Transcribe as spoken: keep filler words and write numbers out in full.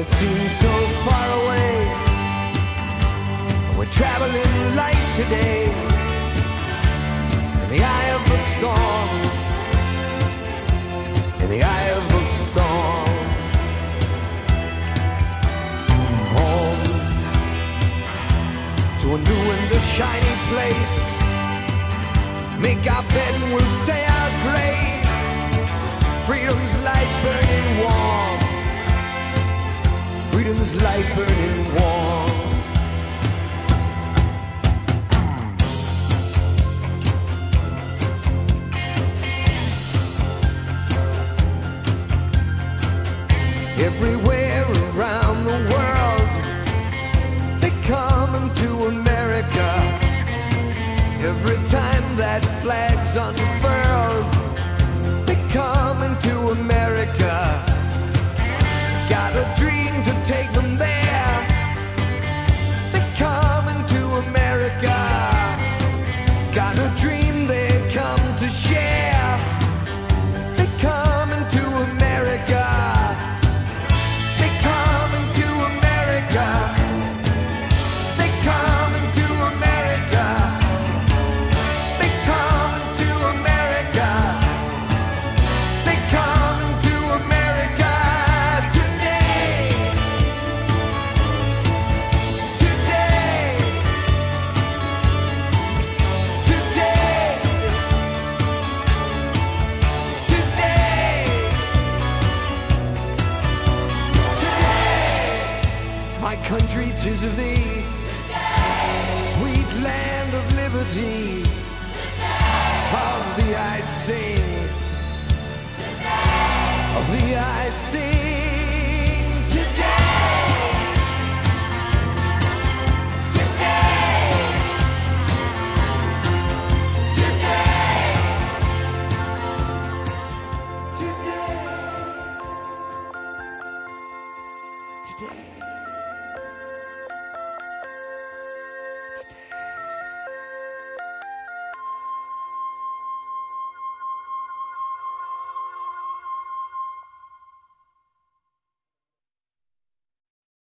it seems so far away. We're traveling light today in the eye of the storm, in the eye of the storm. Home to a new and a shiny place. Make our bed and we'll say our grace. Freedom's light burning warm. Freedom's light burning warm. Everywhere around the world they come into America. Every time that flag's unfurled, they come into America. Got a dream to take them there. They come into America. Got a dream they come to share. They come into America. They come into America. They come into America. They come into America. They come into America today. Today. Today. Today. Today. My country, 'tis of thee, sweet land of liberty. Of thee I sing, of thee I sing today. Today. Today. Today. Today.